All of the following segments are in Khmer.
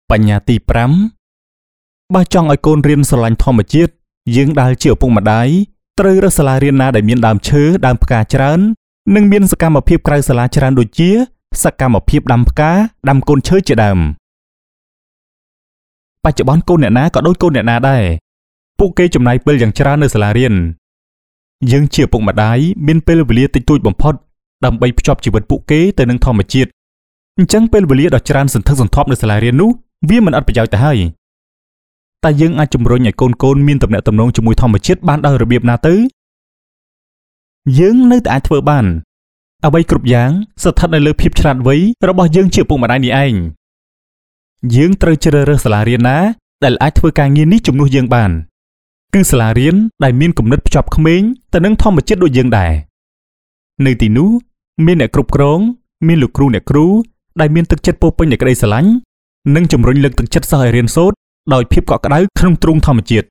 បញ្ញត្តិ5បើចង់ឲ្យកូនរៀនស្រឡាញ់ធម្មជាតិយើងដែលជាឪពុកម្ដាយត្រូវរើសសាលារៀនណាដែលមានដើមឈើដើមផ្កាច្រើននិងមានសកម្មភាពក្រៅសាលាច្រើនដូចជាសកម្មភាពដាំផ្កាដាំកូនឈើជាដើមបច្ចុប្បន្នកូនអ្នកណាក៏ដូចកូនអ្នកណាដែរពួកគេចំណាយពេលយ៉ាងច្រើននៅសាលារៀនយើងជាឪពុកម្ដាយមានពេលវេលាតិចតួចបំផុតដើម្បីភ្ជាប់ជីវិតពួកគេទៅនឹងធម្មជាតិអញ្ចឹងពេលវេលាដ៏ច្រើនសន្ធឹកសន្ធាប់នៅសាលារៀននោះវាមិនអត់ប្រយោជន៍ទៅហើយតែយើងអាចជំរុញឲ្យកូនមានទំនាក់ទំនងជាមួយធម្មជាតិបានដោយរបៀបណាទៅយើងនៅតែអាចធ្វើបានអ្វីគ្រប់យ៉ាងស្ថិតនៅលើភាពឆ្លាតវៃរបស់យើងជាឪពុកម្ដាយនេះឯងយើងត្រូវជ្រើសរើសសាលារៀនណាដែលអាចធ្វើការងារនេះជំនួសយើងបានគឺសាលារៀនដែលមានគំនិតភ្ជាប់ក្មេងទៅនឹងធម្មជាតិដូចយើងដែរនៅទីនោះមានអ្នកគ្រប់គ្រងមានលោកគ្រូអ្នកគ្រូដែលមានទឹកចិត្តពោរពេញដោយក្តីស្រឡាញ់និងជំរុញលើកទឹកចិត្តសិស្សឲ្យរៀនសូត្រដោយភាពកក់ក្ដៅក្នុងទ្រង់ធម្មជាតិ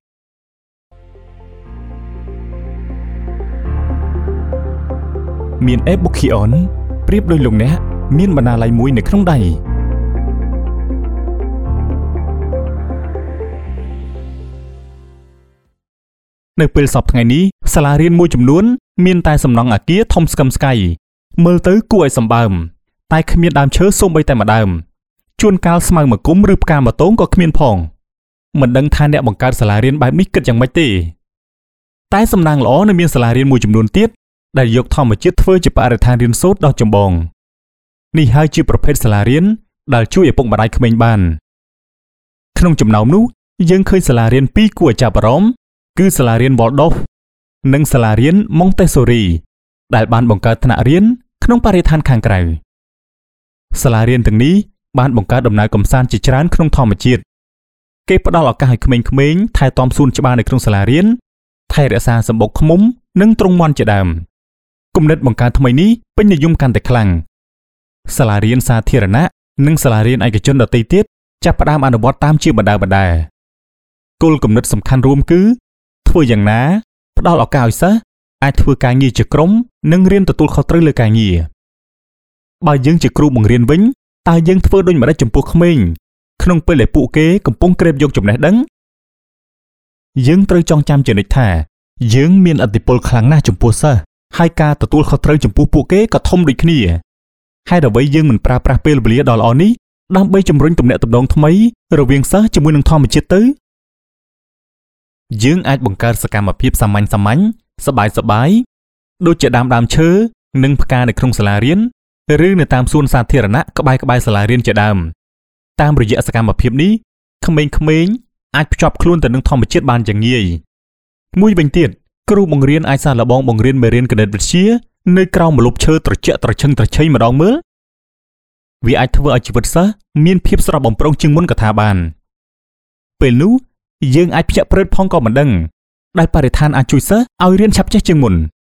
មានអេបុកឃីអនប្រៀបដោយលោកអ្នកមានបណ្ណាល័យមួយនៅក្នុងដៃនៅពេលសប្តាហ៍ថ្ងៃនេះសាលារៀនមួយចំនួនមានតែសំណង់អគារធំស្កឹមស្កៃមើលទៅគួរឲ្យសម្បើមតែគ្មានដើមឈើសូម្បីតែម្ដើមជួនកាលស្មៅមកគុំឬផ្កាមកតងក៏គ្មានផងមិនដឹងថាអ្នកបង្កើតសាលារៀនបែបនេះគិតយ៉ាងម៉េចទេតែសំណាងល្អនៅមានសាលារៀនមួយចំនួនទៀតដែលយកធម្មជាតិធ្វើជាបរិស្ថានរៀនសូត្រដ៏ចម្បងនេះហើយជាប្រភេទសាលារៀនដែលជួយឪពុកម្ដាយក្មេងបានក្នុងចំណោមនោះយើងឃើញសាលារៀនពីរគួរឲ្យចាប់អារម្មណ៍គឺសាលារៀន Waldorf និងសាលារៀន Montessori ដែលបានបង្កើតថ្នាក់រៀនក្នុងបរិស្ថានខាងក្រៅសាលារៀនទាំងនេះបានបង្កើតដំណើរកម្សាន្តជាច្រើនក្នុងធម្មជាតិគេផ្ដល់ឱកាសឲ្យក្មេងៗថែទាំសួនច្បារនៅក្នុងសាលារៀនថែរក្សាសម្បុកឃ្មុំនិងទ្រុងមាន់ជាដើមគំនិតបង្កើតថ្មីនេះពេញនិយមកាន់តែខ្លាំងសាលារៀនសាធារណៈនិងសាលារៀនឯកជនដទៃទៀតចាប់ផ្ដើមអនុវត្តតាមជាបណ្ដើរគោលគំនិតសំខាន់រួមគឺធ្វើយ៉ាងណាផ្ដល់ឱកាសឲ្យសិស្សអាចធ្វើការងារជាក្រុមនិងរៀនទទួលខុសត្រូវលើការងារបើយើងជាគ្រូបង្រៀនវិញតើយើងធ្វើដូចម្តេចចំពោះក្មេងក្នុងពេលដែលពួកគេកំពុងក្រេបយកចំណេះដឹងយើងត្រូវចងចាំជានិច្ចថាយើងមានឥទ្ធិពលខ្លាំងណាស់ចំពោះសិស្សហើយការទទួលខុសត្រូវចំពោះពួកគេក៏ធំដូចគ្នាហេតុអ្វីយើងមិនប្រើប្រាស់ពេលវេលាដ៏ល្អនេះដើម្បីជំរុញទំនាក់ទំនងថ្មីរវាងសិស្សជាមួយនឹងធម្មជាតិទៅយើងអាចបង្កើតសកម្មភាពសាមញ្ញសប្បាយដូចជាដាំដើមឈើនិងផ្កានៅក្នុងសាលារៀនឬនៅតាមសួនសាធារណៈក្បែរសាលារៀនជាដើមតាមរយៈសកម្មភាពនេះក្មេងៗអាចភ្ជាប់ខ្លួនទៅនឹងធម្មជាតិបានយ៉ាងងាយមួយវិញទៀតគ្រូបង្រៀនអាចសាកល្បងបង្រៀនមេរៀនគណិតវិទ្យានៅក្រោមម្លប់ឈើត្រជាក់ត្រឈឹងត្រឆៃម្ដងមើលវាអាចធ្វើឲ្យជីវិតសិស្សមានភាពស្រស់បំព្រងជាងមុនក៏ថាបានពេលនោះយើងអាចភ្ញាក់ព្រឹត្តផងក៏មិនដឹងដែលបរិស្ថានអាចជួយសិស្សឲ្យរៀនឆាប់ចេះជាងមុន